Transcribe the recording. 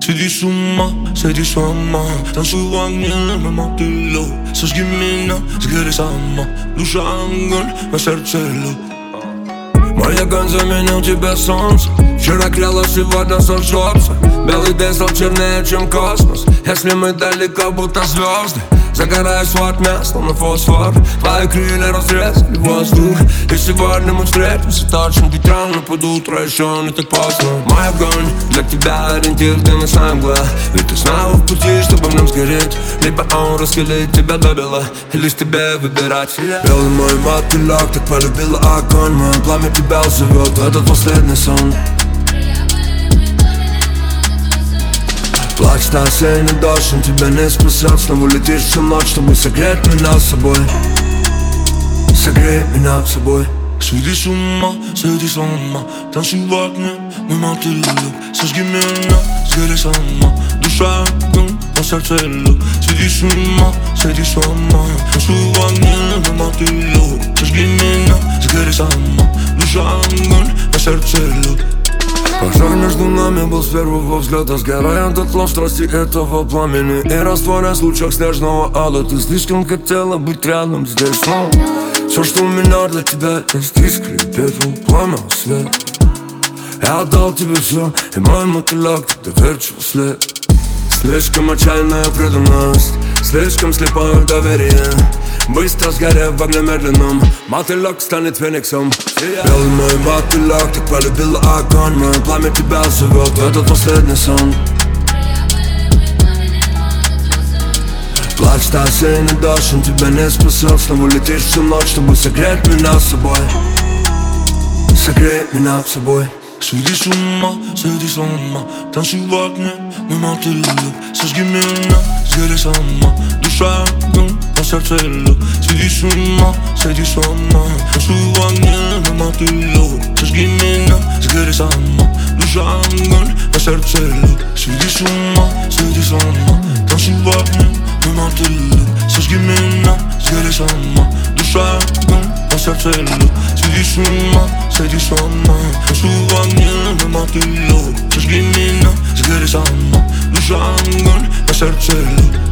sedi sama Танцую в огне на мотылю Сожги меня, сгори сама Душа огонь, на сердце лед. Мой огонь заменил тебе солнце. Вчера кляло, сегодня сожжется. Белый день стал чернее, чем космос. Если мы далеко, будто звезды. Загораюсь от места на фосфор. Твои крылья разрезали воздух. И сегодня мы встретимся точно, ведь рано под утро еще не так поздно. Мой огонь, для тебя ориентир, ты ночная мгла. Ведь ты снова в пути, чтобы в нем сгореть. Либо он раскалит тебя до бела, и лишь тебе выбирать. Белый мой мотылек, так полюбила огонь. Мое пламя тебя зовет в этот последний сон. Плачет осенний дождь, он тебя не спасет. Снова летишь всю ночь, чтобы согреть меня с собой. Согрей меня с собой. Сойди с ума, танцуй в огне, мой мотылек. Сожги меня, сгори сама, душа огонь, на сердце лед. Сойди с ума, танцуй в огне, мой мотылек. Сожги меня, сгори сама, душа огонь, на сердце лед. Пожар между нами был с первого взгляда. Сгорая дотла в страсти этого пламени. И растворяясь в лучах снежного ада. Ты слишком хотела быть рядом здесь, но все, что у меня для тебя есть искры, пепел, пламя, свет. Я отдал тебе все, и мой мотылек, ты доверчивый след. Слишком отчаянная преданность, слишком слепое доверие. Быстро сгорев в огне медленном, мотылек станет фениксом. Белый мой мотылек, так полюбила огонь. Мое пламя тебя зовет в этот последний сон. Плачет осенний дождь, он тебя не спасет. Снова летишь всю ночь, чтобы согреть меня с собой. Согрей меня с собой. Сойди с ума, танцуй в огне, мой мотылек. Сожги меня, сгори сама, душа огонь, на сердце лед. Сойди с ума, танцуй в огне, мой мотылек. Сожги меня, сгори сама, душа огонь, на сердце лед. Сойди с ума, танцуй в огне, мой мотылек. Сожги меня, сгори сама, душа огонь, на сердце лед. Сойди с ума, танцуй в огне, мой мотылек. Сожги меня, сгори сама, душа огонь, на сердце лед.